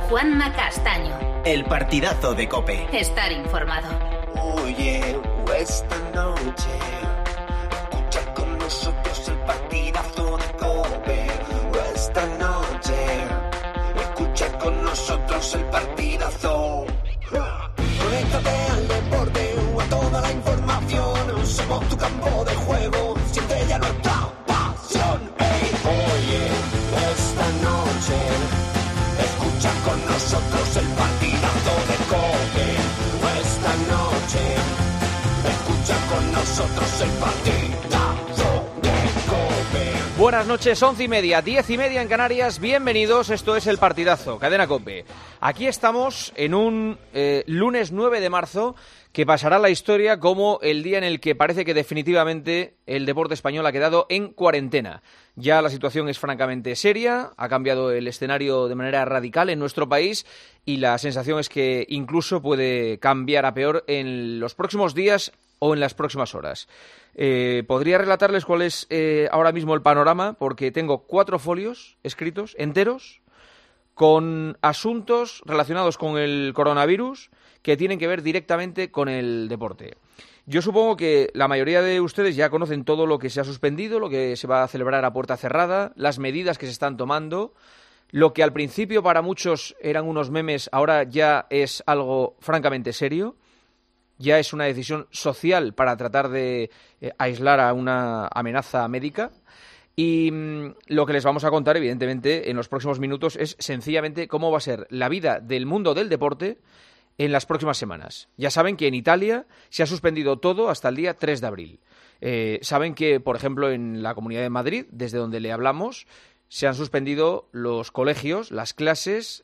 Juanma Castaño. El partidazo de COPE. Estar informado. Oye, esta noche escucha con nosotros el partidazo de COPE. Esta noche escucha con nosotros el partidazo. Conéctate al deporte o a toda la información. Somos tu campo de juego, siente ya nuestra pasión. Hey, oye, esta noche escucha con nosotros el partidazo de COPE. Esta noche escucha con nosotros el partidazo de COPE. Buenas noches, 11:30, 10:30 en Canarias. Bienvenidos, esto es el partidazo, Cadena COPE. Aquí estamos en un lunes 9 de marzo que pasará a la historia como el día en el que parece que definitivamente el deporte español ha quedado en cuarentena. Ya la situación es francamente seria, ha cambiado el escenario de manera radical en nuestro país y la sensación es que incluso puede cambiar a peor en los próximos días o en las próximas horas. Podría relatarles cuál es ahora mismo el panorama, porque tengo 4 folios escritos enteros con asuntos relacionados con el coronavirus que tienen que ver directamente con el deporte. Yo supongo que la mayoría de ustedes ya conocen todo lo que se ha suspendido, lo que se va a celebrar a puerta cerrada, las medidas que se están tomando. Lo que al principio para muchos eran unos memes, ahora ya es algo francamente serio. Ya es una decisión social para tratar de aislar a una amenaza médica. Y lo que les vamos a contar, evidentemente, en los próximos minutos es sencillamente cómo va a ser la vida del mundo del deporte en las próximas semanas. Ya saben que en Italia se ha suspendido todo hasta el día 3 de abril. Saben que, por ejemplo, en la Comunidad de Madrid, desde donde le hablamos, se han suspendido los colegios, las clases,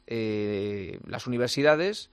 las universidades,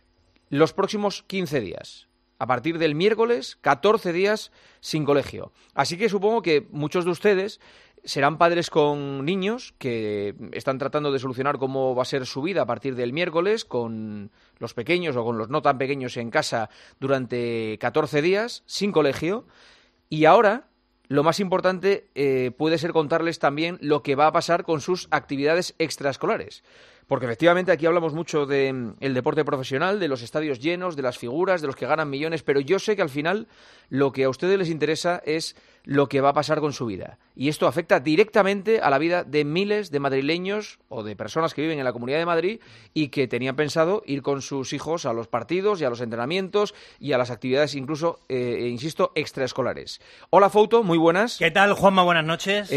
los próximos 15 días. A partir del miércoles, 14 días sin colegio. Así que supongo que muchos de ustedes serán padres con niños que están tratando de solucionar cómo va a ser su vida a partir del miércoles, con los pequeños o con los no tan pequeños en casa durante 14 días sin colegio. Y ahora, lo más importante puede ser contarles también lo que va a pasar con sus actividades extraescolares. Porque efectivamente aquí hablamos mucho del deporte profesional, de los estadios llenos, de las figuras, de los que ganan millones, pero yo sé que al final lo que a ustedes les interesa es lo que va a pasar con su vida. Y esto afecta directamente a la vida de miles de madrileños o de personas que viven en la Comunidad de Madrid y que tenían pensado ir con sus hijos a los partidos y a los entrenamientos y a las actividades incluso, insisto, extraescolares. Hola Fouto, muy buenas. ¿Qué tal, Juanma? Buenas noches.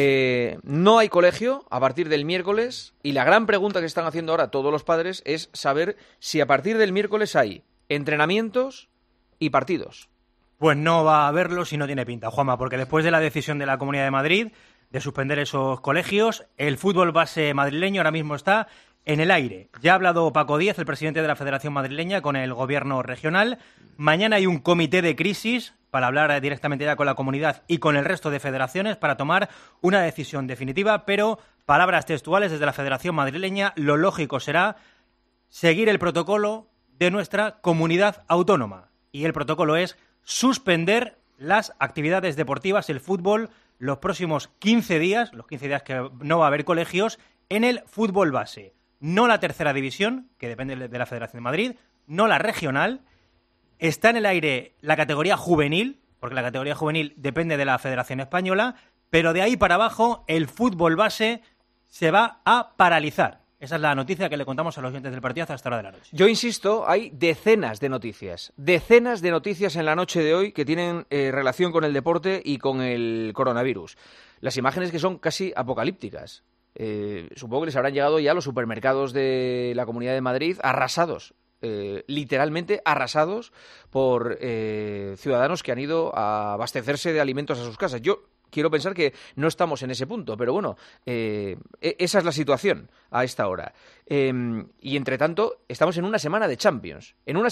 No hay colegio a partir del miércoles y la gran pregunta que están haciendo ahora todos los padres es saber si a partir del miércoles hay entrenamientos y partidos. Pues no va a haberlo si no tiene pinta, Juanma, porque después de la decisión de la Comunidad de Madrid de suspender esos colegios, el fútbol base madrileño ahora mismo está en el aire. Ya ha hablado Paco Díaz, el presidente de la Federación Madrileña, con el gobierno regional. Mañana hay un comité de crisis para hablar directamente ya con la comunidad y con el resto de federaciones para tomar una decisión definitiva, pero palabras textuales desde la Federación Madrileña, lo lógico será seguir el protocolo de nuestra comunidad autónoma. Y el protocolo es suspender las actividades deportivas, el fútbol, los próximos 15 días, los 15 días que no va a haber colegios, en el fútbol base. No la tercera división, que depende de la Federación de Madrid, no la regional. Está en el aire la categoría juvenil, porque la categoría juvenil depende de la Federación Española, pero de ahí para abajo el fútbol base se va a paralizar. Esa es la noticia que le contamos a los oyentes del partidazo hasta la hora de la noche. Yo insisto, hay decenas de noticias en la noche de hoy que tienen relación con el deporte y con el coronavirus. Las imágenes que son casi apocalípticas. Supongo que les habrán llegado ya a los supermercados de la Comunidad de Madrid arrasados. Literalmente arrasados por ciudadanos que han ido a abastecerse de alimentos a sus casas. Yo quiero pensar que no estamos en ese punto, pero bueno, esa es la situación a esta hora. Y entre tanto, estamos en una semana de Champions,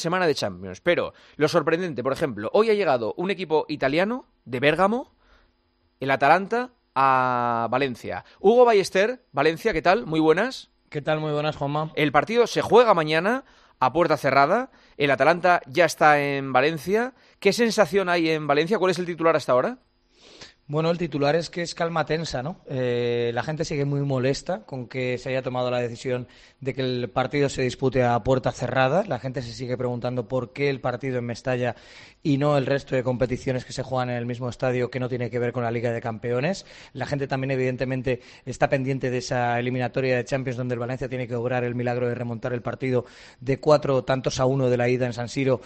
pero lo sorprendente, por ejemplo, hoy ha llegado un equipo italiano de Bérgamo, el Atalanta, a Valencia. Hugo Ballester, Valencia, ¿qué tal? Muy buenas. ¿Qué tal? Muy buenas, Juanma. El partido se juega mañana a puerta cerrada, el Atalanta ya está en Valencia. ¿Qué sensación hay en Valencia? ¿Cuál es el titular hasta ahora? Bueno, el titular es que es calma tensa, ¿no? La gente sigue muy molesta con que se haya tomado la decisión de que el partido se dispute a puerta cerrada. La gente se sigue preguntando por qué el partido en Mestalla y no el resto de competiciones que se juegan en el mismo estadio, que no tiene que ver con la Liga de Campeones. La gente también, evidentemente, está pendiente de esa eliminatoria de Champions donde el Valencia tiene que obrar el milagro de remontar el partido de 4-1 de la ida en San Siro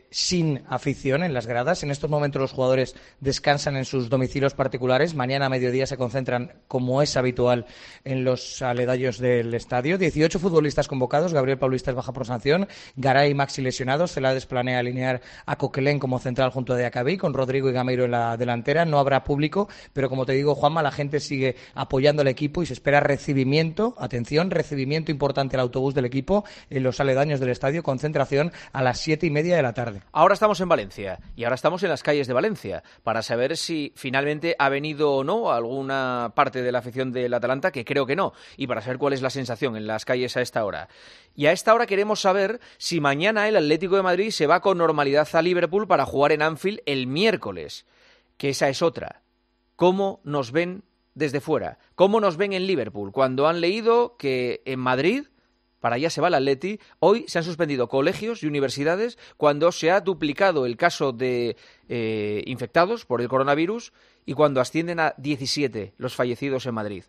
sin afición en las gradas. En estos momentos los jugadores descansan en sus domicilios particulares. Mañana a mediodía se concentran, como es habitual, en los aledaños del estadio. 18 futbolistas convocados. Gabriel Paulista es baja por sanción. Garay y Maxi lesionados. Celades planea alinear a Coquelin como central junto a Diacabí, con Rodrigo y Gameiro en la delantera. No habrá público, pero como te digo, Juanma, la gente sigue apoyando al equipo y se espera recibimiento, atención, recibimiento importante al autobús del equipo en los aledaños del estadio. Concentración a las 7:30 de la tarde. Ahora estamos en Valencia y ahora estamos en las calles de Valencia para saber si finalmente ha venido o no alguna parte de la afición del Atalanta, que creo que no, y para saber cuál es la sensación en las calles a esta hora. Y a esta hora queremos saber si mañana el Atlético de Madrid se va con normalidad a Liverpool para jugar en Anfield el miércoles, que esa es otra. ¿Cómo nos ven desde fuera? ¿Cómo nos ven en Liverpool cuando han leído que en Madrid, para allá se va el Atleti, hoy se han suspendido colegios y universidades cuando se ha duplicado el caso de infectados por el coronavirus y cuando ascienden a 17 los fallecidos en Madrid?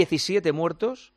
17 muertos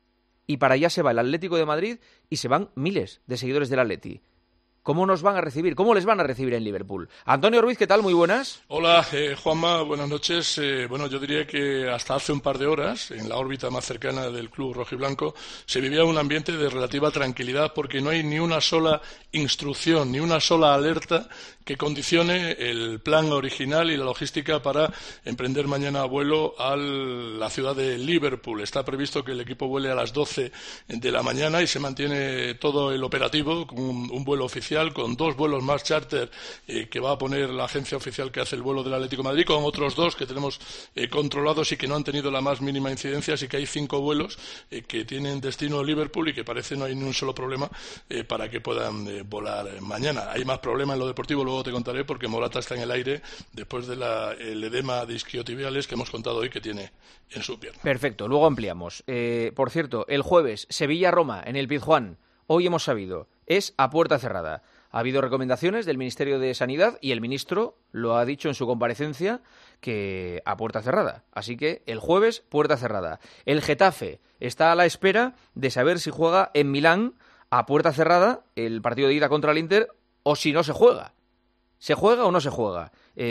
y para allá se va el Atlético de Madrid y se van miles de seguidores del Atleti. ¿Cómo nos van a recibir? ¿Cómo les van a recibir en Liverpool? Antonio Ruiz, ¿qué tal? Muy buenas. Hola, Juanma, buenas noches. Bueno, yo diría que hasta hace un par de horas, en la órbita más cercana del club rojiblanco, se vivía un ambiente de relativa tranquilidad porque no hay ni una sola instrucción, ni una sola alerta que condicione el plan original y la logística para emprender mañana vuelo a la ciudad de Liverpool. Está previsto que el equipo vuele a las 12 de la mañana y se mantiene todo el operativo con un vuelo oficial, con 2 vuelos más charter que va a poner la agencia oficial que hace el vuelo del Atlético de Madrid, con otros 2 que tenemos controlados y que no han tenido la más mínima incidencia, así que hay 5 vuelos que tienen destino a Liverpool y que parece no hay ni un solo problema para que puedan volar mañana. Hay más problemas en lo deportivo, luego te contaré, porque Morata está en el aire después del edema de isquiotibiales que hemos contado hoy que tiene en su pierna. Perfecto, luego ampliamos. Por cierto, el jueves, Sevilla-Roma en el Pizjuán. Hoy hemos sabido, es a puerta cerrada. Ha habido recomendaciones del Ministerio de Sanidad y el ministro lo ha dicho en su comparecencia que a puerta cerrada. Así que el jueves, puerta cerrada. El Getafe está a la espera de saber si juega en Milán a puerta cerrada el partido de ida contra el Inter o si no se juega. ¿Se juega o no se juega?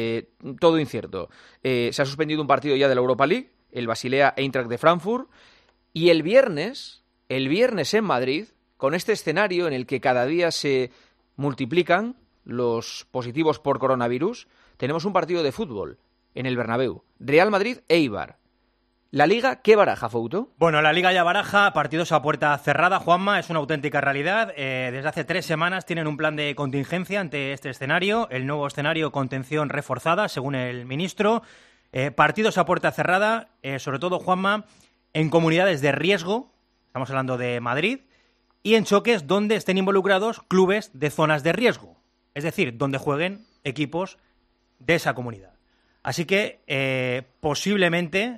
Todo incierto. Se ha suspendido un partido ya de la Europa League, el Basilea-Eintracht de Frankfurt, y el viernes en Madrid, con este escenario en el que cada día se multiplican los positivos por coronavirus, tenemos un partido de fútbol en el Bernabéu. Real Madrid-Eibar. ¿La Liga qué baraja, Fouto? Bueno, la Liga ya baraja, partidos a puerta cerrada, Juanma, es una auténtica realidad. Desde hace 3 semanas tienen un plan de contingencia ante este escenario, el nuevo escenario contención reforzada, según el ministro. Partidos a puerta cerrada, sobre todo, Juanma, en comunidades de riesgo, estamos hablando de Madrid, y en choques donde estén involucrados clubes de zonas de riesgo, es decir, donde jueguen equipos de esa comunidad. Así que posiblemente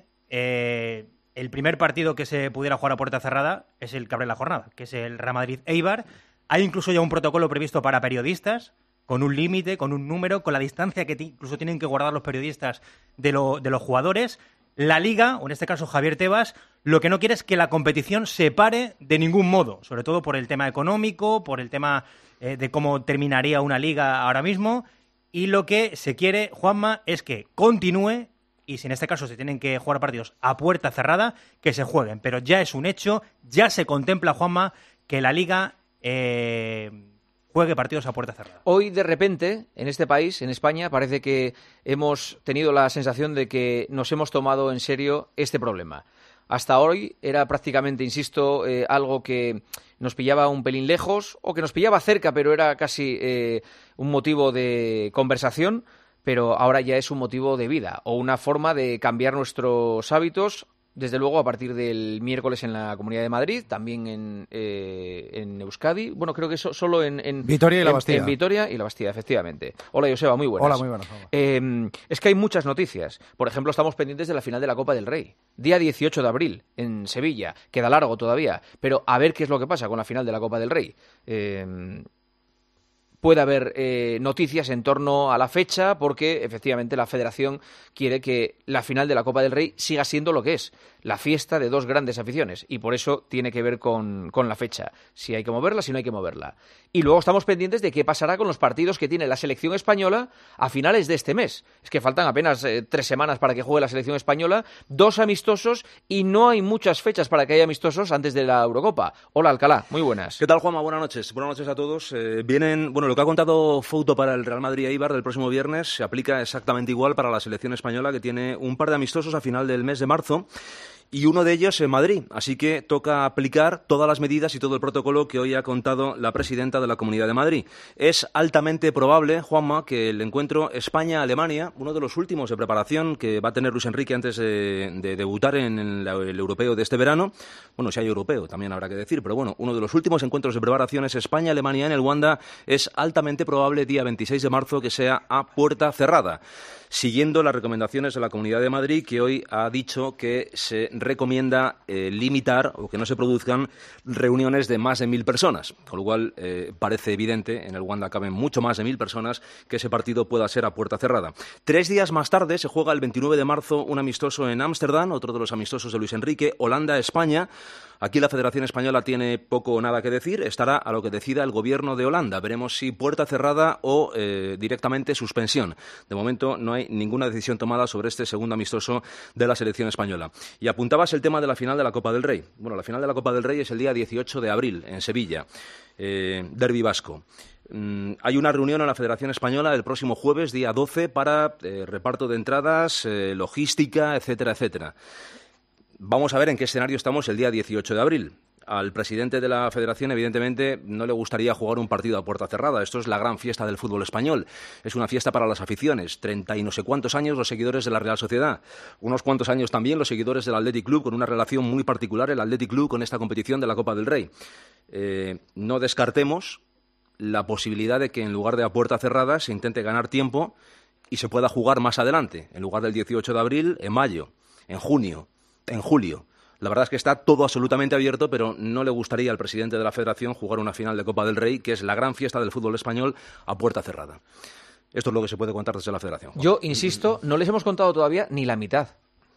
el primer partido que se pudiera jugar a puerta cerrada es el que abre la jornada, que es el Real Madrid-Eibar. Hay incluso ya un protocolo previsto para periodistas, con un límite, con un número, con la distancia que incluso tienen que guardar los periodistas de los jugadores. La Liga, o en este caso Javier Tebas, lo que no quiere es que la competición se pare de ningún modo, sobre todo por el tema económico, por el tema de cómo terminaría una liga ahora mismo, y lo que se quiere, Juanma, es que continúe, y si en este caso se tienen que jugar partidos a puerta cerrada, que se jueguen. Pero ya es un hecho, ya se contempla, Juanma, que la Liga juegue partidos a puerta cerrada. Hoy, de repente, en este país, en España, parece que hemos tenido la sensación de que nos hemos tomado en serio este problema. Hasta hoy era prácticamente, insisto, algo que nos pillaba un pelín lejos o que nos pillaba cerca, pero era casi un motivo de conversación, pero ahora ya es un motivo de vida o una forma de cambiar nuestros hábitos desde luego a partir del miércoles en la Comunidad de Madrid, también en Euskadi. Bueno, creo que solo en Vitoria y La Bastida. En Vitoria y La Bastida, efectivamente. Hola, Joseba, muy buenas. Hola, muy buenas. Es que hay muchas noticias. Por ejemplo, estamos pendientes de la final de la Copa del Rey. Día 18 de abril, en Sevilla. Queda largo todavía, pero a ver qué es lo que pasa con la final de la Copa del Rey. Puede haber noticias en torno a la fecha porque efectivamente la Federación quiere que la final de la Copa del Rey siga siendo lo que es, la fiesta de dos grandes aficiones, y por eso tiene que ver con la fecha, si hay que moverla, si no hay que moverla. Y luego estamos pendientes de qué pasará con los partidos que tiene la selección española a finales de este mes. Es que faltan apenas 3 semanas para que juegue la selección española, 2 amistosos y no hay muchas fechas para que haya amistosos antes de la Eurocopa. Hola, Alcalá, muy buenas. ¿Qué tal, Juanma? Buenas noches. Buenas noches a todos. Lo que ha contado Fouto para el Real Madrid Eibar del próximo viernes se aplica exactamente igual para la selección española, que tiene un par de amistosos a final del mes de marzo. Y uno de ellos en Madrid, así que toca aplicar todas las medidas y todo el protocolo que hoy ha contado la presidenta de la Comunidad de Madrid. Es altamente probable, Juanma, que el encuentro España-Alemania, uno de los últimos de preparación que va a tener Luis Enrique antes de debutar en el europeo de este verano, bueno, si hay europeo también habrá que decir, pero bueno, uno de los últimos encuentros de preparación es España-Alemania en el Wanda, es altamente probable día 26 de marzo que sea a puerta cerrada, siguiendo las recomendaciones de la Comunidad de Madrid, que hoy ha dicho que se recomienda limitar o que no se produzcan reuniones de más de 1.000 personas, con lo cual parece evidente, en el Wanda caben mucho más de 1.000 personas, que ese partido pueda ser a puerta cerrada. 3 días más tarde se juega el 29 de marzo un amistoso en Ámsterdam, otro de los amistosos de Luis Enrique, Holanda-España. Aquí la Federación Española tiene poco o nada que decir, estará a lo que decida el gobierno de Holanda. Veremos si puerta cerrada o directamente suspensión. De momento no hay ninguna decisión tomada sobre este segundo amistoso de la selección española. Y apuntabas el tema de la final de la Copa del Rey. Bueno, la final de la Copa del Rey es el día 18 de abril en Sevilla, derbi vasco. Hay una reunión en la Federación Española el próximo jueves, día 12, para reparto de entradas, logística, etcétera, etcétera. Vamos a ver en qué escenario estamos el día 18 de abril. Al presidente de la Federación, evidentemente, no le gustaría jugar un partido a puerta cerrada. Esto es la gran fiesta del fútbol español. Es una fiesta para las aficiones. 30 y no sé cuántos años los seguidores de la Real Sociedad. Unos cuantos años también los seguidores del Athletic Club, con una relación muy particular, el Athletic Club, con esta competición de la Copa del Rey. No descartemos la posibilidad de que en lugar de a puerta cerrada se intente ganar tiempo y se pueda jugar más adelante, en lugar del 18 de abril, en mayo, en junio, en julio. La verdad es que está todo absolutamente abierto, pero no le gustaría al presidente de la Federación jugar una final de Copa del Rey, que es la gran fiesta del fútbol español, a puerta cerrada. Esto es lo que se puede contar desde la Federación. Juan. Yo insisto, no les hemos contado todavía ni la mitad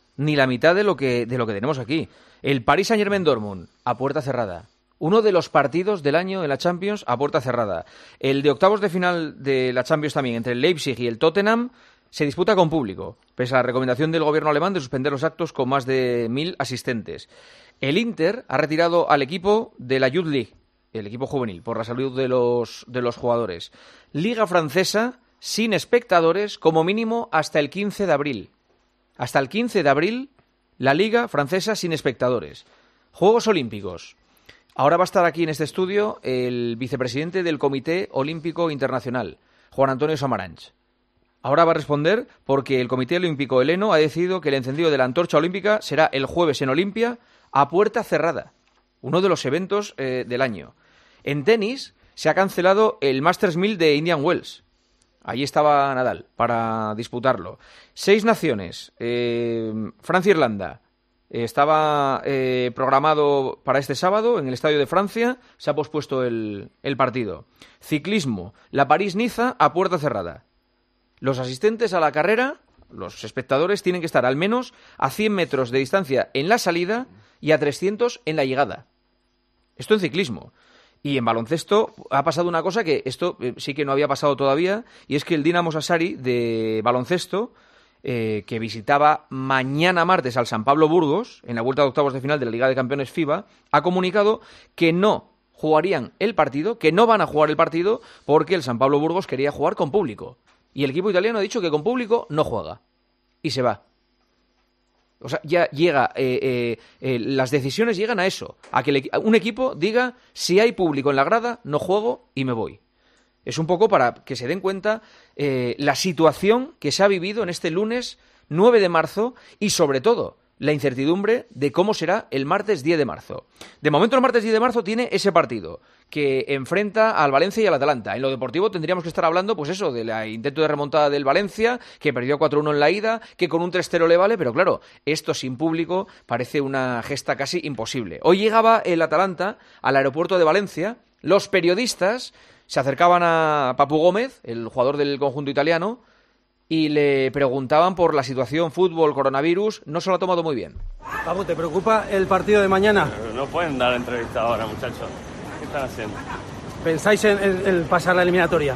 de lo que tenemos aquí. El Paris Saint-Germain-Dortmund a puerta cerrada. Uno de los partidos del año en la Champions a puerta cerrada. El de octavos de final de la Champions también, entre el Leipzig y el Tottenham, se disputa con público, pese a la recomendación del gobierno alemán de suspender los actos con más de 1.000 asistentes. El Inter ha retirado al equipo de la Youth League, el equipo juvenil, por la salud de los jugadores. Liga francesa sin espectadores como mínimo hasta el 15 de abril. Hasta el 15 de abril, la Liga francesa sin espectadores. Juegos Olímpicos. Ahora va a estar aquí en este estudio el vicepresidente del Comité Olímpico Internacional, Juan Antonio Samaranch. Ahora va a responder porque el Comité Olímpico Heleno ha decidido que el encendido de la antorcha olímpica será el jueves en Olimpia a puerta cerrada, uno de los eventos del año. En tenis se ha cancelado el Masters 1000 de Indian Wells. Allí estaba Nadal para disputarlo. 6 naciones, Francia-Irlanda, estaba programado para este sábado en el Estadio de Francia, se ha pospuesto el partido. Ciclismo, la París-Niza a puerta cerrada. Los asistentes a la carrera, los espectadores, tienen que estar al menos a 100 metros de distancia en la salida y a 300 en la llegada. Esto en ciclismo. Y en baloncesto ha pasado una cosa que esto sí que no había pasado todavía, y es que el Dinamo Sassari de baloncesto, que visitaba mañana martes al San Pablo Burgos, en la vuelta de octavos de final de la Liga de Campeones FIBA, ha comunicado que no jugarían el partido, que no van a jugar el partido, porque el San Pablo Burgos quería jugar con público. Y el equipo italiano ha dicho que con público no juega. Y se va. O sea, ya llega, las decisiones llegan a eso, a que un equipo diga, si hay público en la grada, no juego y me voy. Es un poco para que se den cuenta la situación que se ha vivido en este lunes 9 de marzo y, sobre todo, la incertidumbre de cómo será el martes 10 de marzo. De momento el martes 10 de marzo tiene ese partido que enfrenta al Valencia y al Atalanta. En lo deportivo tendríamos que estar hablando, pues eso, del intento de remontada del Valencia, que perdió 4-1 en la ida, que con un 3-0 le vale, pero claro, esto sin público parece una gesta casi imposible. Hoy llegaba el Atalanta al aeropuerto de Valencia, los periodistas se acercaban a Papu Gómez, el jugador del conjunto italiano, y le preguntaban por la situación fútbol, coronavirus. No se lo ha tomado muy bien. Papu, ¿te preocupa el partido de mañana? No pueden dar entrevista ahora, muchachos. ¿Qué están haciendo? ¿Pensáis en pasar la eliminatoria?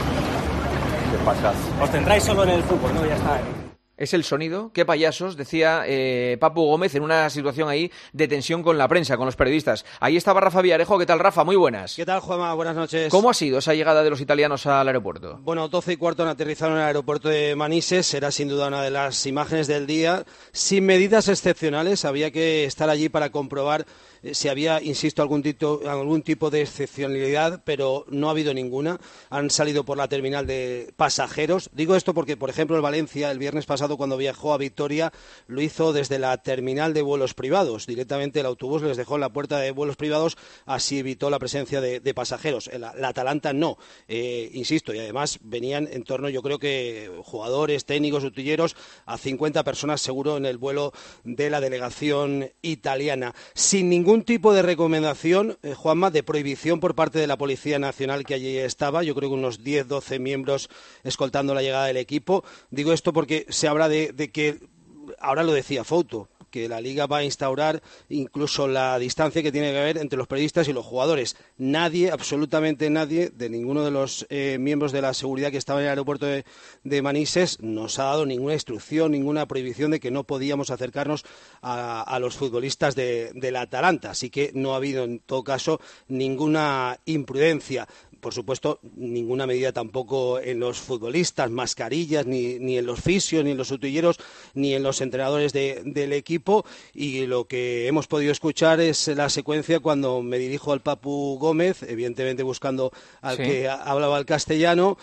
¿Qué pasas? Os centráis solo en el fútbol, ¿no? Ya está. Es el sonido, qué payasos, decía Papu Gómez en una situación ahí de tensión con la prensa, con los periodistas. Ahí estaba Rafa Villarejo. ¿Qué tal, Rafa? Muy buenas. ¿Qué tal, Juanma? Buenas noches. ¿Cómo ha sido esa llegada de los italianos al aeropuerto? Bueno, 12:15 han aterrizado en el aeropuerto de Manises. Será sin duda una de las imágenes del día. Sin medidas excepcionales, había que estar allí para comprobar si había, insisto, algún tipo de excepcionalidad, pero no ha habido ninguna. Han salido por la terminal de pasajeros. Digo esto porque, por ejemplo, el Valencia, el viernes pasado, cuando viajó a Vitoria, lo hizo desde la terminal de vuelos privados. Directamente el autobús les dejó en la puerta de vuelos privados, así evitó la presencia de pasajeros. La Atalanta no, insisto, y además venían en torno, yo creo que jugadores, técnicos, utilleros, a 50 personas seguro en el vuelo de la delegación italiana. Sin ningún tipo de recomendación, Juanma, de prohibición por parte de la Policía Nacional que allí estaba. Yo creo que unos 10-12 miembros escoltando la llegada del equipo. Digo esto porque se habla de que, ahora lo decía Fouto, que la Liga va a instaurar incluso la distancia que tiene que haber entre los periodistas y los jugadores. Nadie, absolutamente nadie, de ninguno de los miembros de la seguridad que estaba en el aeropuerto de Manises nos ha dado ninguna instrucción, ninguna prohibición de que no podíamos acercarnos a los futbolistas de la Atalanta. Así que no ha habido, en todo caso, ninguna imprudencia. Por supuesto, ninguna medida tampoco en los futbolistas, mascarillas, ni en los fisios, ni en los utilleros, ni en los entrenadores del equipo. Y lo que hemos podido escuchar es la secuencia cuando me dirijo al Papu Gómez, evidentemente buscando al que hablaba el castellano.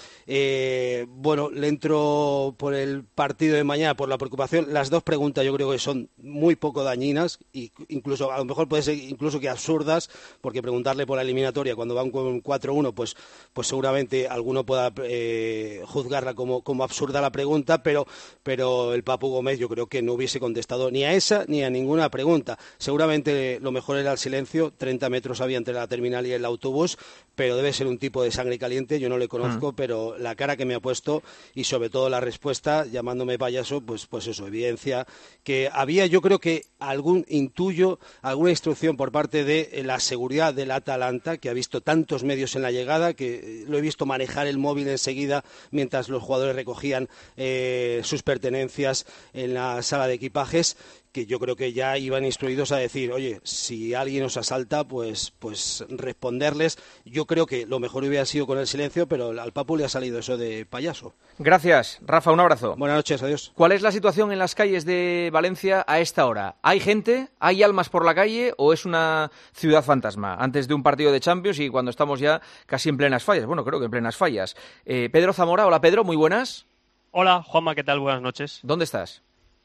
Bueno, le entro por el partido de mañana, por la preocupación. Las dos preguntas yo creo que son muy poco dañinas, e incluso a lo mejor puede ser incluso que absurdas, porque preguntarle por la eliminatoria cuando van con 4-1, pues seguramente alguno pueda juzgarla como absurda la pregunta, pero el Papu Gómez yo creo que no hubiese contestado ni a esa ni a ninguna pregunta. Seguramente lo mejor era el silencio. 30 metros había entre la terminal y el autobús, pero debe ser un tipo de sangre caliente. Yo no le conozco, pero la cara que me ha puesto y sobre todo la respuesta llamándome payaso, pues eso evidencia que había, yo creo que alguna instrucción por parte de la seguridad del Atalanta, que ha visto tantos medios en la llegada, que lo he visto manejar el móvil enseguida mientras los jugadores recogían sus pertenencias en la sala de equipajes, que yo creo que ya iban instruidos a decir, oye, si alguien os asalta, pues responderles. Yo creo que lo mejor hubiera sido con el silencio, pero al Papu le ha salido eso de payaso. Gracias, Rafa, un abrazo. Buenas noches, adiós. ¿Cuál es la situación en las calles de Valencia a esta hora? ¿Hay gente? ¿Hay almas por la calle? ¿O es una ciudad fantasma? Antes de un partido de Champions y cuando estamos ya casi en plenas fallas. Bueno, creo que en plenas fallas. Pedro Zamora, hola Pedro, muy buenas. Hola, Juanma, ¿qué tal? Buenas noches. ¿Dónde estás?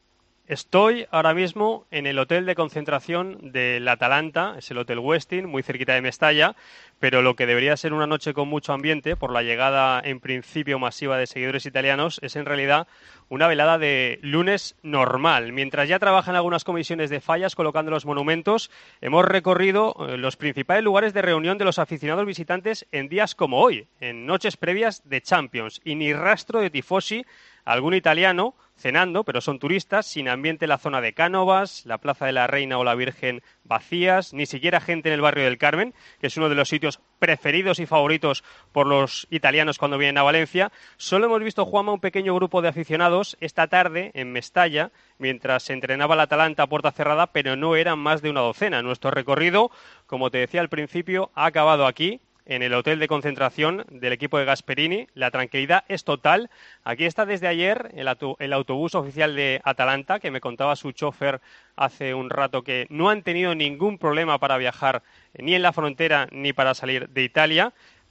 Estoy ahora mismo en el hotel de concentración del Atalanta, es el Hotel Westin, muy cerquita de Mestalla, pero lo que debería ser una noche con mucho ambiente, por la llegada en principio masiva de seguidores italianos, es en realidad una velada de lunes normal. Mientras ya trabajan algunas comisiones de fallas colocando los monumentos, hemos recorrido los principales lugares de reunión de los aficionados visitantes en días como hoy, en noches previas de Champions, y ni rastro de tifosi, algún italiano cenando, pero son turistas, sin ambiente en la zona de Cánovas, la Plaza de la Reina o la Virgen vacías, ni siquiera gente en el barrio del Carmen, que es uno de los sitios preferidos y favoritos por los italianos cuando vienen a Valencia. Solo hemos visto, Juanma, un pequeño grupo de aficionados esta tarde en Mestalla, mientras se entrenaba el Atalanta a puerta cerrada, pero no eran más de una docena. Nuestro recorrido, como te decía al principio, ha acabado aquí, en el hotel de concentración del equipo de Gasperini. La tranquilidad es total. Aquí está desde ayer el autobús oficial de Atalanta, que me contaba su chofer hace un rato que no han tenido ningún problema para viajar ni en la frontera ni para salir de Italia.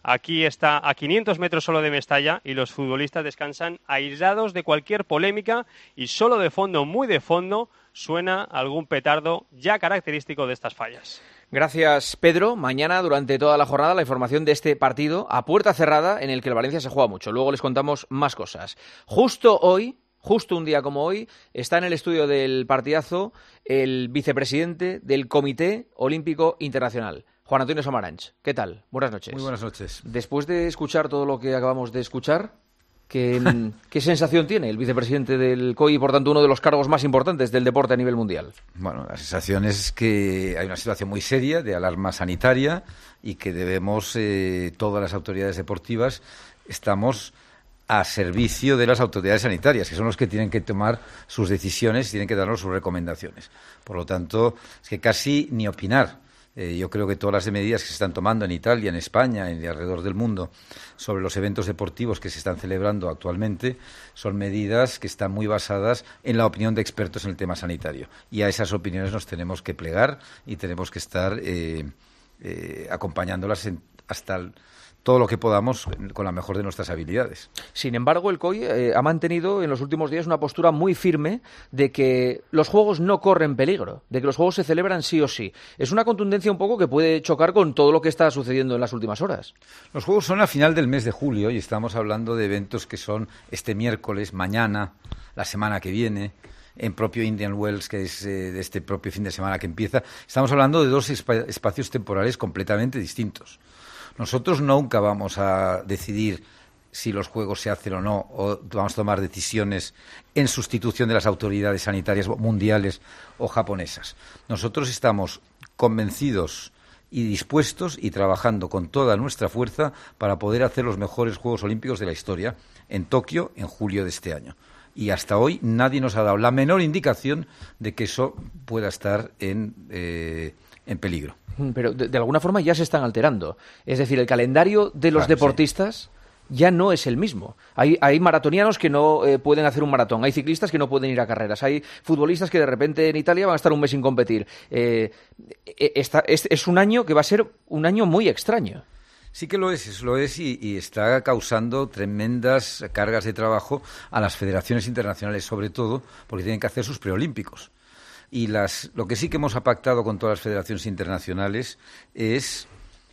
Aquí está a 500 metros solo de Mestalla y los futbolistas descansan aislados de cualquier polémica y solo de fondo, muy de fondo, suena algún petardo ya característico de estas fallas. Gracias, Pedro. Mañana, durante toda la jornada, la información de este partido a puerta cerrada en el que el Valencia se juega mucho. Luego les contamos más cosas. Justo un día como hoy, está en el estudio del partidazo el vicepresidente del Comité Olímpico Internacional, Juan Antonio Samaranch. ¿Qué tal? Buenas noches. Muy buenas noches. Después de escuchar todo lo que acabamos de escuchar, ¿qué sensación tiene el vicepresidente del COI y, por tanto, uno de los cargos más importantes del deporte a nivel mundial? Bueno, la sensación es que hay una situación muy seria de alarma sanitaria y que debemos, todas las autoridades deportivas, estamos a servicio de las autoridades sanitarias, que son los que tienen que tomar sus decisiones y tienen que darnos sus recomendaciones. Por lo tanto, es que casi ni opinar. Yo creo que todas las medidas que se están tomando en Italia, en España y alrededor del mundo sobre los eventos deportivos que se están celebrando actualmente son medidas que están muy basadas en la opinión de expertos en el tema sanitario. Y a esas opiniones nos tenemos que plegar y tenemos que estar acompañándolas hasta todo lo que podamos con la mejor de nuestras habilidades. Sin embargo, el COI ha mantenido en los últimos días una postura muy firme de que los Juegos no corren peligro, de que los Juegos se celebran sí o sí. Es una contundencia un poco que puede chocar con todo lo que está sucediendo en las últimas horas. Los Juegos son a final del mes de julio y estamos hablando de eventos que son este miércoles, mañana, la semana que viene, en propio Indian Wells, que es de este propio fin de semana que empieza. Estamos hablando de dos espacios temporales completamente distintos. Nosotros nunca vamos a decidir si los Juegos se hacen o no, o vamos a tomar decisiones en sustitución de las autoridades sanitarias mundiales o japonesas. Nosotros estamos convencidos y dispuestos y trabajando con toda nuestra fuerza para poder hacer los mejores Juegos Olímpicos de la historia en Tokio en julio de este año. Y hasta hoy nadie nos ha dado la menor indicación de que eso pueda estar en peligro. Pero de alguna forma ya se están alterando. Es decir, el calendario de los deportistas ya no es el mismo. Hay maratonianos que no pueden hacer un maratón, hay ciclistas que no pueden ir a carreras, hay futbolistas que de repente en Italia van a estar un mes sin competir. Es un año que va a ser un año muy extraño. Sí que lo es y está causando tremendas cargas de trabajo a las federaciones internacionales, sobre todo porque tienen que hacer sus preolímpicos. Y lo que sí que hemos pactado con todas las federaciones internacionales es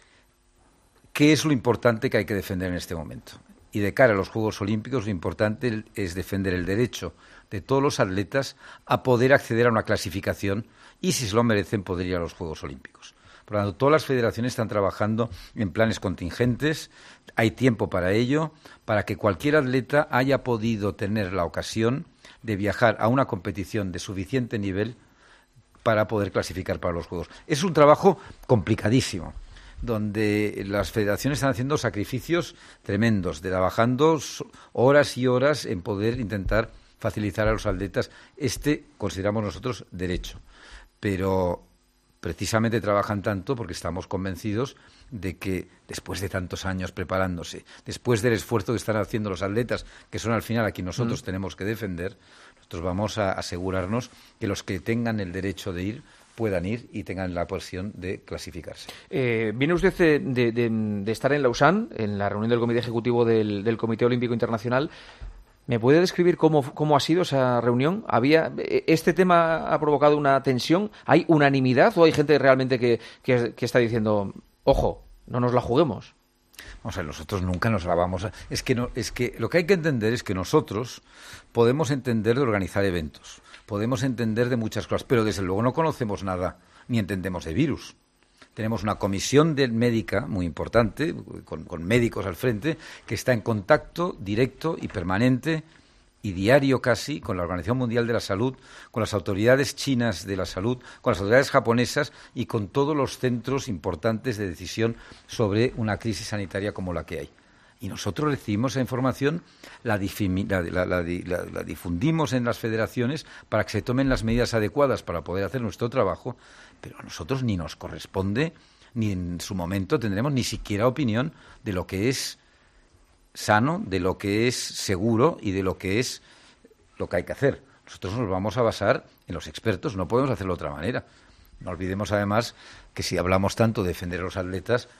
qué es lo importante que hay que defender en este momento. Y de cara a los Juegos Olímpicos, lo importante es defender el derecho de todos los atletas a poder acceder a una clasificación y, si se lo merecen, poder ir a los Juegos Olímpicos. Por lo tanto, todas las federaciones están trabajando en planes contingentes, hay tiempo para ello, para que cualquier atleta haya podido tener la ocasión de viajar a una competición de suficiente nivel para poder clasificar para los Juegos. Es un trabajo complicadísimo, donde las federaciones están haciendo sacrificios tremendos, trabajando horas y horas en poder intentar facilitar a los atletas consideramos nosotros, derecho. Pero precisamente trabajan tanto porque estamos convencidos de que después de tantos años preparándose, después del esfuerzo que están haciendo los atletas, que son al final a quien nosotros tenemos que defender, nosotros vamos a asegurarnos que los que tengan el derecho de ir puedan ir y tengan la posibilidad de clasificarse. Viene usted de estar en Lausanne, en la reunión del Comité Ejecutivo del Comité Olímpico Internacional. ¿Me puede describir cómo ha sido esa reunión? ¿Este tema ha provocado una tensión? ¿Hay unanimidad o hay gente realmente que está diciendo, ojo, no nos la juguemos? Vamos a ver, nosotros nunca nos la vamos a... Es que lo que hay que entender es que nosotros podemos entender de organizar eventos, podemos entender de muchas cosas, pero desde luego no conocemos nada, ni entendemos de virus. Tenemos una comisión médica muy importante, con médicos al frente, que está en contacto directo y permanente y diario casi con la Organización Mundial de la Salud, con las autoridades chinas de la salud, con las autoridades japonesas y con todos los centros importantes de decisión sobre una crisis sanitaria como la que hay. Y nosotros recibimos esa información, la difundimos en las federaciones para que se tomen las medidas adecuadas para poder hacer nuestro trabajo, pero a nosotros ni nos corresponde, ni en su momento tendremos ni siquiera opinión de lo que es sano, de lo que es seguro y de lo que es lo que hay que hacer. Nosotros nos vamos a basar en los expertos, no podemos hacerlo de otra manera. No olvidemos además que si hablamos tanto de defender a los atletas,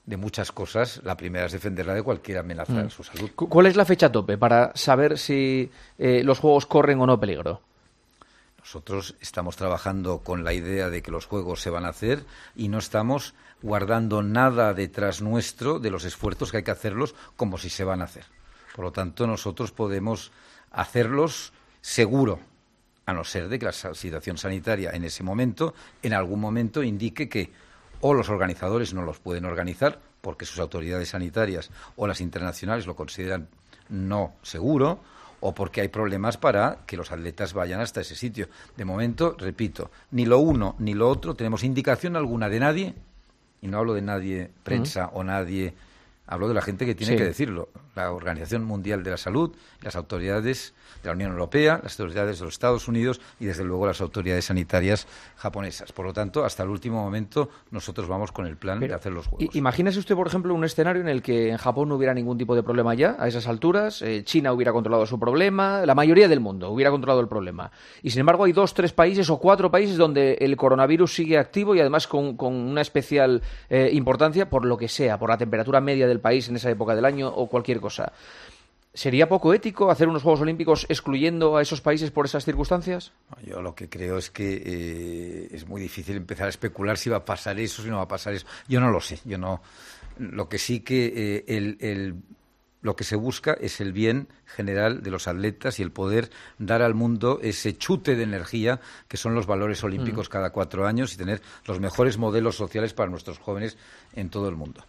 de muchas cosas. La primera es defenderla de cualquier amenaza a su salud. ¿Cuál es la fecha tope para saber si los Juegos corren o no peligro? Nosotros estamos trabajando con la idea de que los Juegos se van a hacer y no estamos guardando nada detrás nuestro de los esfuerzos que hay que hacerlos como si se van a hacer. Por lo tanto, nosotros podemos hacerlos seguro, a no ser de que la situación sanitaria en ese momento, en algún momento, indique que o los organizadores no los pueden organizar porque sus autoridades sanitarias o las internacionales lo consideran no seguro, o porque hay problemas para que los atletas vayan hasta ese sitio. De momento, repito, ni lo uno ni lo otro tenemos indicación alguna de nadie, y no hablo de nadie, prensa o nadie, hablo de la gente que tiene que decirlo, la Organización Mundial de la Salud, las autoridades de la Unión Europea, las autoridades de los Estados Unidos y, desde luego, las autoridades sanitarias japonesas. Por lo tanto, hasta el último momento, nosotros vamos con el plan de hacer los Juegos. Imagínese usted, por ejemplo, un escenario en el que en Japón no hubiera ningún tipo de problema ya, a esas alturas, China hubiera controlado su problema, la mayoría del mundo hubiera controlado el problema. Y, sin embargo, hay 2, 3 países o 4 países donde el coronavirus sigue activo y, además, con una especial importancia por lo que sea, por la temperatura media del país en esa época del año o cualquier cosa. ¿Sería poco ético hacer unos Juegos Olímpicos excluyendo a esos países por esas circunstancias? Yo lo que creo es que es muy difícil empezar a especular si va a pasar eso, si no va a pasar eso. Yo no lo sé. Lo que sí que lo que se busca es el bien general de los atletas y el poder dar al mundo ese chute de energía que son los valores olímpicos cada 4 años y tener los mejores modelos sociales para nuestros jóvenes en todo el mundo.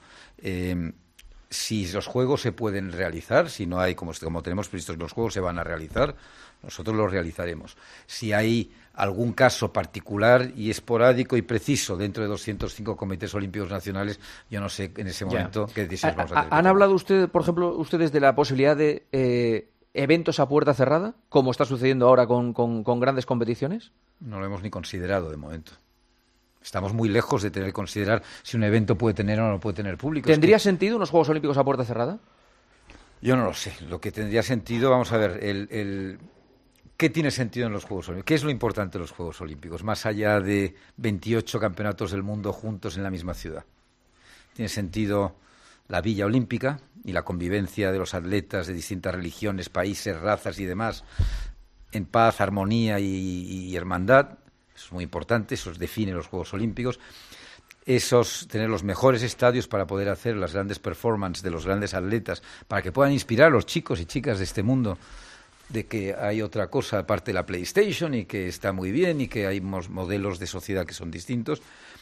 Si los Juegos se pueden realizar, si no hay, como tenemos previstos, los Juegos se van a realizar, nosotros los realizaremos. Si hay algún caso particular y esporádico y preciso dentro de 205 comités olímpicos nacionales, yo no sé en ese momento qué decisiones vamos a tener. ¿Han hablado ustedes de la posibilidad de eventos a puerta cerrada, como está sucediendo ahora con grandes competiciones? No lo hemos ni considerado de momento. Estamos muy lejos de tener que considerar si un evento puede tener o no puede tener público. ¿Tendría sentido unos Juegos Olímpicos a puerta cerrada? Yo no lo sé. Lo que tendría sentido, vamos a ver, ¿qué tiene sentido en los Juegos Olímpicos? ¿Qué es lo importante de los Juegos Olímpicos? Más allá de 28 campeonatos del mundo juntos en la misma ciudad. Tiene sentido la Villa Olímpica y la convivencia de los atletas de distintas religiones, países, razas y demás, en paz, armonía y hermandad. Eso es muy importante, eso define los Juegos Olímpicos. Tener los mejores estadios para poder hacer las grandes performances de los grandes atletas, para que puedan inspirar a los chicos y chicas de este mundo de que hay otra cosa aparte de la PlayStation y que está muy bien y que hay modelos de sociedad que son distintos.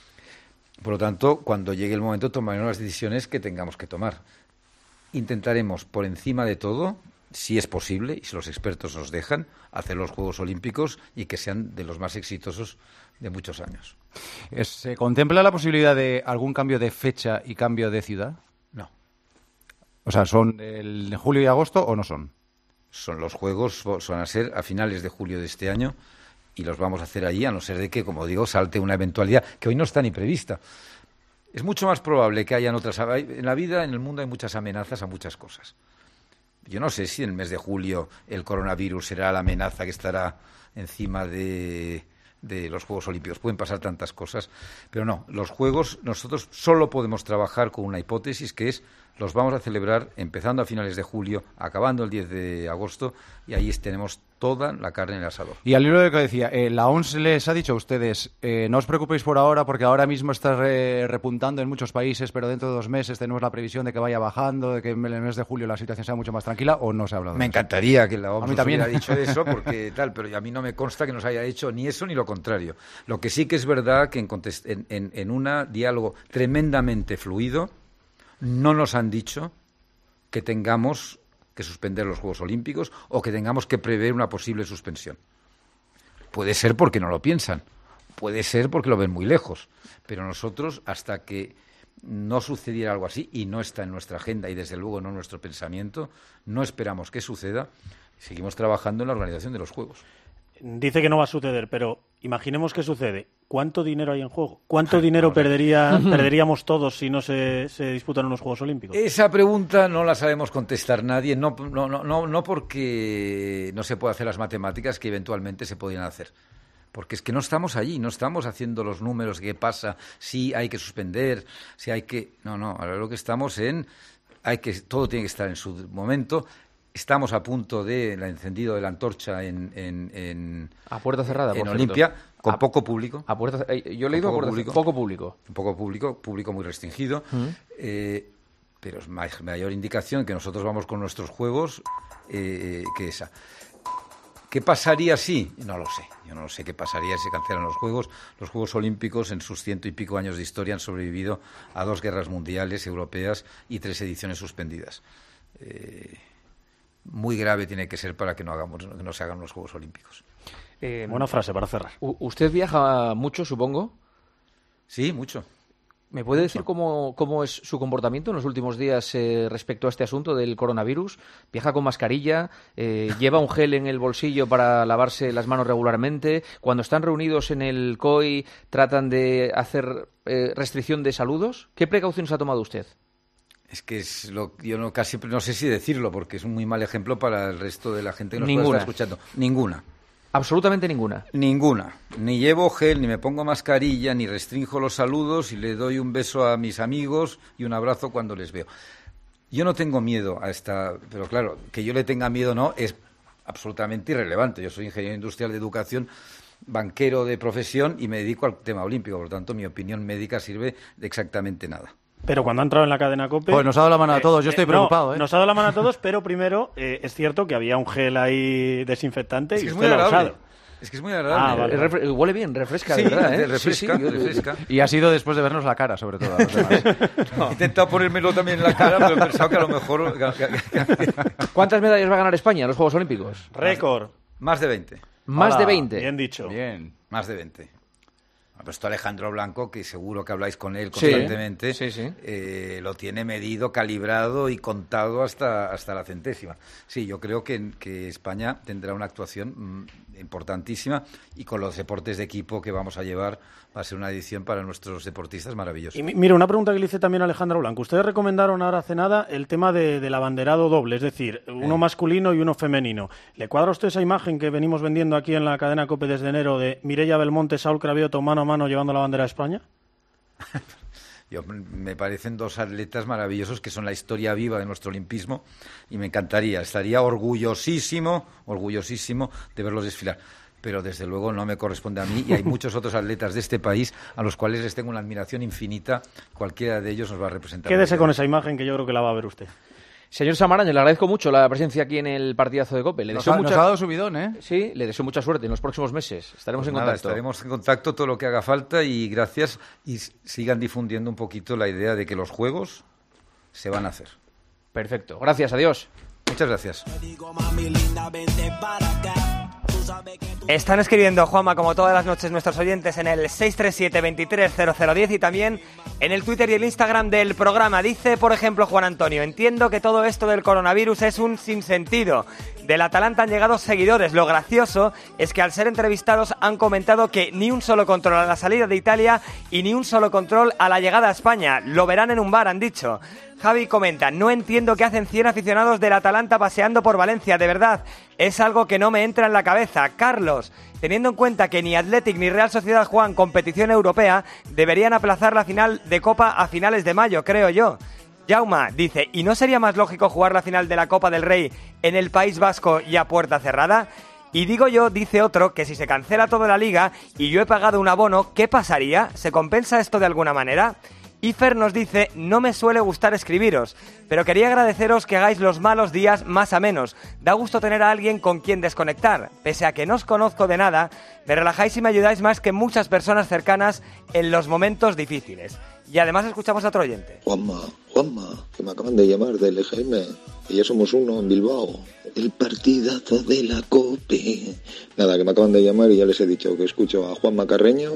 Por lo tanto, cuando llegue el momento tomaremos las decisiones que tengamos que tomar. Intentaremos, por encima de todo, si es posible, y si los expertos nos dejan, hacer los Juegos Olímpicos y que sean de los más exitosos de muchos años. ¿Se contempla la posibilidad de algún cambio de fecha y cambio de ciudad? No. O sea, ¿son el de julio y agosto o no son? Los Juegos van a ser a finales de julio de este año y los vamos a hacer allí, a no ser de que, como digo, salte una eventualidad que hoy no está ni prevista. Es mucho más probable que hayan otras... En la vida, en el mundo, hay muchas amenazas a muchas cosas. Yo no sé si en el mes de julio el coronavirus será la amenaza que estará encima de los Juegos Olímpicos. Pueden pasar tantas cosas, pero no, los Juegos nosotros solo podemos trabajar con una hipótesis que es los vamos a celebrar empezando a finales de julio, acabando el 10 de agosto y ahí tenemos toda la carne en el asador. Y al hilo de lo que decía, la OMS les ha dicho a ustedes, no os preocupéis por ahora porque ahora mismo está repuntando en muchos países, pero dentro de 2 meses tenemos la previsión de que vaya bajando, de que en el mes de julio la situación sea mucho más tranquila, ¿o no se ha hablado de eso? Me encantaría que la OMS nos hubiera dicho eso, porque pero a mí no me consta que nos haya hecho ni eso ni lo contrario. Lo que sí que es verdad que en un diálogo tremendamente fluido no nos han dicho que tengamos que suspender los Juegos Olímpicos o que tengamos que prever una posible suspensión. Puede ser porque no lo piensan, puede ser porque lo ven muy lejos, pero nosotros, hasta que no sucediera algo así, y no está en nuestra agenda y desde luego no en nuestro pensamiento, no esperamos que suceda, seguimos trabajando en la organización de los Juegos. Dice que no va a suceder, pero imaginemos que sucede. ¿Cuánto dinero hay en juego? ¿Cuánto dinero perderíamos todos si no se disputan unos Juegos Olímpicos? Esa pregunta no la sabemos contestar nadie, no porque no se pueda hacer las matemáticas que eventualmente se podrían hacer. porque es que no estamos allí, no estamos haciendo los números, qué pasa, si hay que suspender, si hay que... No, ahora lo que estamos todo tiene que estar en su momento. Estamos a punto del encendido de la antorcha a puerta cerrada, en Olimpia, con poco público. Yo he leído poco público. Un poco público muy restringido. Pero es mayor indicación que nosotros vamos con nuestros juegos que esa. ¿Qué pasaría si? No lo sé. Yo no sé qué pasaría si se cancelan los Juegos. Los Juegos Olímpicos, en sus 100 y pico años de historia, han sobrevivido a 2 guerras mundiales, europeas y 3 ediciones suspendidas. Muy grave tiene que ser para que no se hagan los Juegos Olímpicos. Buena frase para cerrar. ¿Usted viaja mucho, supongo? Sí, mucho. ¿Me puede decir cómo es su comportamiento en los últimos días respecto a este asunto del coronavirus? ¿Viaja con mascarilla? ¿Lleva un gel en el bolsillo para lavarse las manos regularmente? Cuando están reunidos en el COI, ¿tratan de hacer restricción de saludos? ¿Qué precauciones ha tomado usted? Es que yo casi no sé si decirlo, porque es un muy mal ejemplo para el resto de la gente que nos puede estar escuchando. Ninguna. Absolutamente ninguna. Ninguna. Ni llevo gel, ni me pongo mascarilla, ni restringo los saludos y le doy un beso a mis amigos y un abrazo cuando les veo. Yo no tengo miedo a esta... Pero claro, que yo le tenga miedo no es absolutamente irrelevante. Yo soy ingeniero industrial de educación, banquero de profesión y me dedico al tema olímpico. Por lo tanto, mi opinión médica sirve de exactamente nada. Pero cuando ha entrado en la cadena COPE... Pues nos ha dado la mano a todos, yo estoy preocupado. No, nos ha dado la mano a todos, pero primero es cierto que había un gel ahí desinfectante y usted lo ha usado. Es que es muy agradable. Vale. Huele bien, refresca, sí, de verdad, ¿eh? Refresca. Y ha sido después de vernos la cara, sobre todo. He intentado ponérmelo también en la cara, pero he pensado que a lo mejor... ¿Cuántas medallas va a ganar España en los Juegos Olímpicos? Récord. Más de 20. ¿Más de 20? Bien dicho. Bien. Más de 20. Ha puesto Alejandro Blanco, que seguro que habláis con él constantemente, lo tiene medido, calibrado y contado hasta la centésima. Sí, yo creo que España tendrá una actuación importantísima y con los deportes de equipo que vamos a llevar va a ser una edición para nuestros deportistas maravillosa. Y mira, una pregunta que le hice también a Alejandro Blanco. Ustedes recomendaron ahora hace nada el tema del abanderado doble, es decir, uno masculino y uno femenino. ¿Le cuadra a usted esa imagen que venimos vendiendo aquí en la cadena COPE desde enero de Mireia Belmonte, Saúl Cravioto mano a mano llevando la bandera de España? Me parecen 2 atletas maravillosos que son la historia viva de nuestro olimpismo y me encantaría, estaría orgullosísimo de verlos desfilar. Pero desde luego no me corresponde a mí y hay muchos otros atletas de este país a los cuales les tengo una admiración infinita. Cualquiera de ellos nos va a representar. Quédese con esa imagen que yo creo que la va a ver usted. Señor Samaraño, le agradezco mucho la presencia aquí en el partidazo de COPE. Nos ha dado subidón, ¿eh? Sí, le deseo mucha suerte en los próximos meses. Estaremos en contacto. Estaremos en contacto todo lo que haga falta y gracias. Y sigan difundiendo un poquito la idea de que los Juegos se van a hacer. Perfecto. Gracias, adiós. Muchas gracias. Están escribiendo, Juanma, como todas las noches, nuestros oyentes en el 637-230010 y también en el Twitter y el Instagram del programa. Dice, por ejemplo, Juan Antonio: entiendo que todo esto del coronavirus es un sinsentido. Del Atalanta han llegado seguidores. Lo gracioso es que al ser entrevistados han comentado que ni un solo control a la salida de Italia y ni un solo control a la llegada a España. Lo verán en un bar, han dicho. Javi comenta: no entiendo qué hacen 100 aficionados del Atalanta paseando por Valencia, de verdad, es algo que no me entra en la cabeza. Carlos: teniendo en cuenta que ni Athletic ni Real Sociedad juegan competición europea, deberían aplazar la final de Copa a finales de mayo, creo yo. Jauma dice: ¿y no sería más lógico jugar la final de la Copa del Rey en el País Vasco y a puerta cerrada? Y digo yo, dice otro, que si se cancela toda la liga y yo he pagado un abono, ¿qué pasaría? ¿Se compensa esto de alguna manera? Ifer nos dice: no me suele gustar escribiros, pero quería agradeceros que hagáis los malos días más amenos. Da gusto tener a alguien con quien desconectar. Pese a que no os conozco de nada, me relajáis y me ayudáis más que muchas personas cercanas en los momentos difíciles. Y además escuchamos a otro oyente. Juanma, que me acaban de llamar del EGM, que ya somos uno en Bilbao. El partidazo de la COPE. Nada, que me acaban de llamar y ya les he dicho que escucho a Juanma Carreño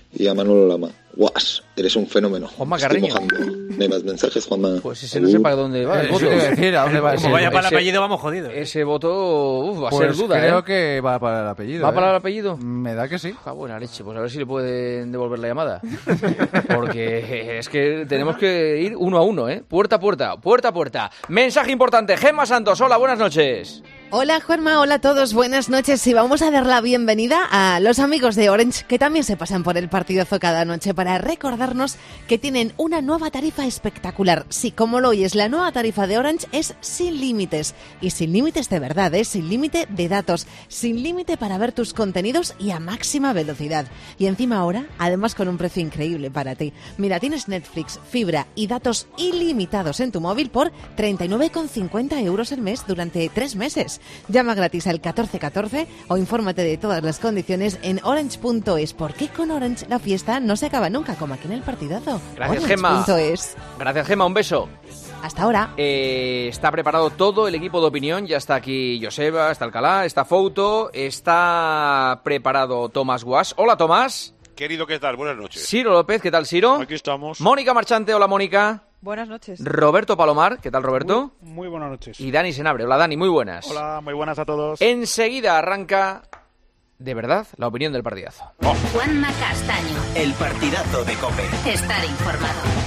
y a Manolo Lama. ¡Guas! Eres un fenómeno. Juanma Estoy Carreño. mojando. No hay más mensajes, Juanma. Pues ese no sé para dónde va el voto. Eso te iba a decir, ¿a dónde va Como ese? vaya para el apellido, vamos jodidos. Ese voto va a Pues ser duda, creo que va para el apellido. ¿Va para el apellido? Me da que sí. Buena leche, pues a ver si le pueden devolver la llamada. Porque es que tenemos que ir 1 a 1, ¿eh? Puerta a puerta, puerta a puerta. Mensaje importante. Gemma Santos, hola, buenas noches. Hola Juanma, hola a todos, buenas noches y vamos a dar la bienvenida a los amigos de Orange que también se pasan por el partidazo cada noche para recordarnos que tienen una nueva tarifa espectacular. Sí, como lo oyes, la nueva tarifa de Orange es sin límites y sin límites de verdad, sin límite de datos, sin límite para ver tus contenidos y a máxima velocidad. Y encima ahora, además con un precio increíble para ti. Mira, tienes Netflix, fibra y datos ilimitados en tu móvil por 39,50 € al mes durante 3 meses. Llama gratis al 1414 o infórmate de todas las condiciones en orange.es, porque con Orange la fiesta no se acaba nunca, como aquí en el partidazo. Gracias, Gemma. Orange.es. Gracias, Gemma, un beso. Hasta ahora. Está preparado todo el equipo de opinión. Ya está aquí Joseba, está Alcalá, está Fouto, está preparado Tomás Guas. Hola, Tomás. Querido, ¿qué tal? Buenas noches. Ciro López, ¿qué tal, Ciro? Aquí estamos. Mónica Marchante, hola, Mónica. Buenas noches. Roberto Palomar, ¿qué tal, Roberto? Muy buenas noches. Y Dani Senabre, hola, Dani, muy buenas. Hola, muy buenas a todos. Enseguida arranca, de verdad, la opinión del partidazo. Juanma Castaño. El partidazo de COPE. Estar informado.